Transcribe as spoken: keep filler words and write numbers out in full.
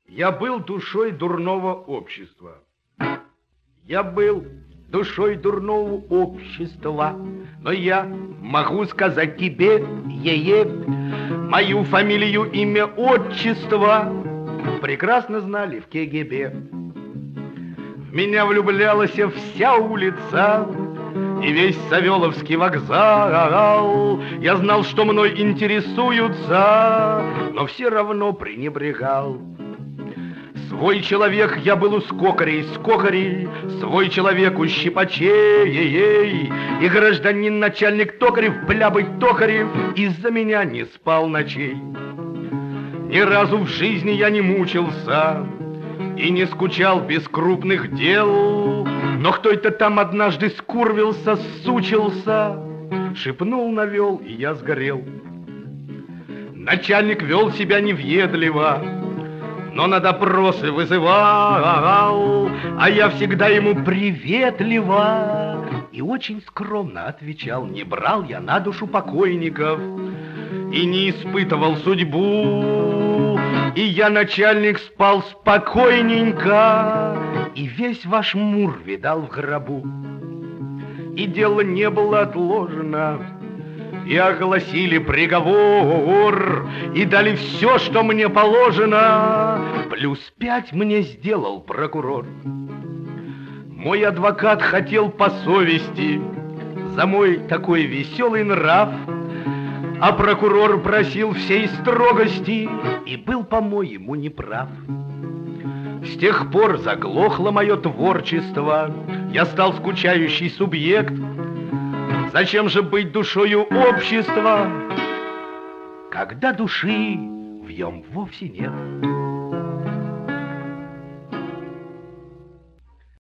Я был душой дурного общества. Я был душой дурного общества, но я могу сказать тебе, е-е, мою фамилию, имя, отчество прекрасно знали в ке гэ бэ. В меня влюблялась вся улица и весь Савеловский вокзал. Я знал, что мной интересуются, но все равно пренебрегал. Свой человек я был у скокарей, скокарей, свой человек у щипачей, и гражданин начальник Токарев, блябый Токарев, из-за меня не спал ночей. Ни разу в жизни я не мучился и не скучал без крупных дел, но кто-то там однажды скурвился, сучился, шепнул, навел, и я сгорел. Начальник вел себя невъедливо, но на допросы вызывал, а я всегда ему приветливо и очень скромно отвечал. Не брал я на душу покойников и не испытывал судьбу, и я, начальник, спал спокойненько, и весь ваш мур видал в гробу. И дело не было отложено, и огласили приговор, и дали все, что мне положено, плюс пять мне сделал прокурор. Мой адвокат хотел по совести за мой такой веселый нрав, а прокурор просил всей строгости и был, по-моему, неправ. С тех пор заглохло мое творчество, я стал скучающий субъект. Зачем же быть душою общества, когда души в нем вовсе нет?